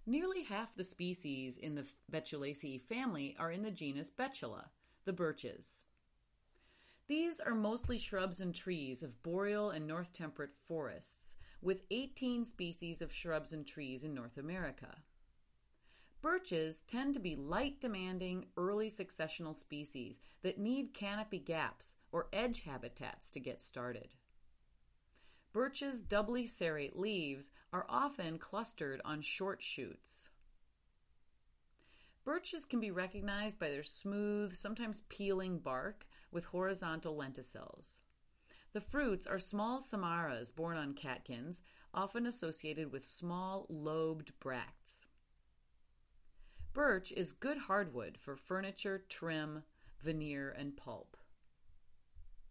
Nearly half the species in the Betulaceae family are in the genus Betula, the birches. These are mostly shrubs and trees of boreal and north temperate forests, with 18 species of shrubs and trees in North America. Birches tend to be light-demanding, early successional species that need canopy gaps or edge habitats to get started. Birch's doubly serrate leaves are often clustered on short shoots. Birches can be recognized by their smooth, sometimes peeling bark with horizontal lenticels. The fruits are small samaras borne on catkins, often associated with small, lobed bracts. Birch is good hardwood for furniture, trim, veneer, and pulp.